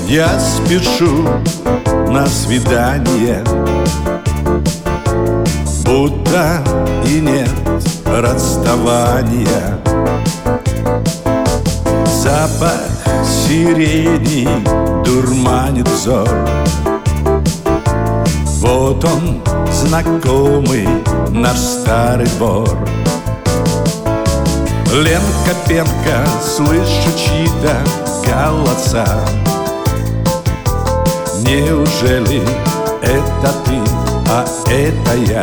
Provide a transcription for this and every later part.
Я спешу на свидание, будто и нет расставания. Запах сирени дурманит взор. Вот он, знакомый наш старый двор. Ленка, пенка, слышу чьи-то голоса. Неужели это ты, а это я?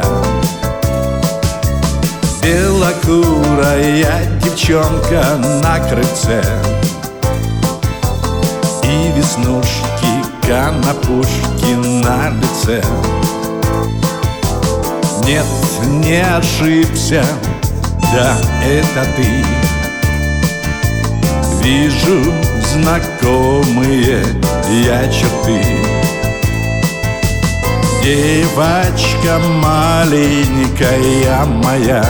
Белокурая девчонка на крыльце, и веснушки, конопушки на лице. Нет, не ошибся, да, это ты. Вижу знакомые я черты. Девочка маленькая моя,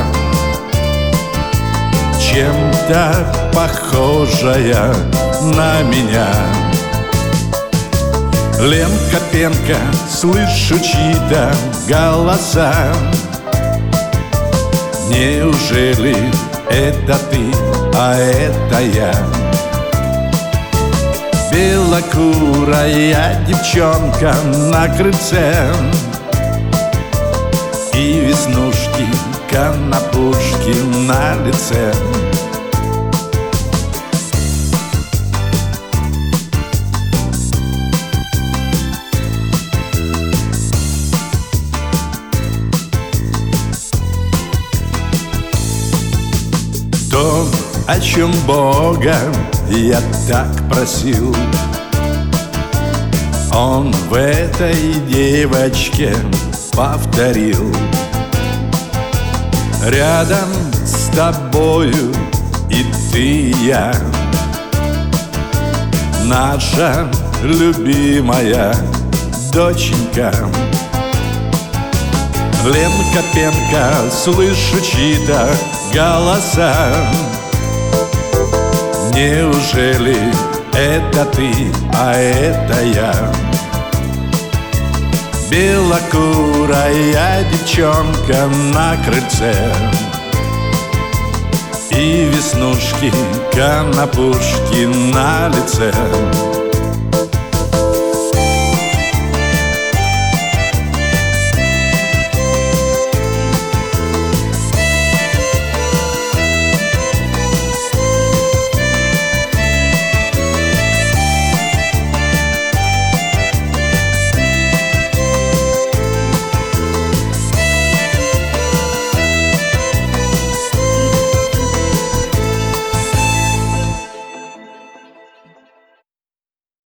чем-то похожая на меня. Ленка, пенка, слышу чьи-то голоса. Неужели это ты, а это я? Белокурая девчонка на крыльце, и веснушки, конопушки на лице. То, о чем Бога я так просил, Он в этой девочке повторил. Рядом с тобою и ты, и я, наша любимая доченька. Ленка, пенка, слышу чьи-то голоса. Неужели это ты, а это я? Белокурая девчонка на крыльце, и веснушки, конопушки на лице.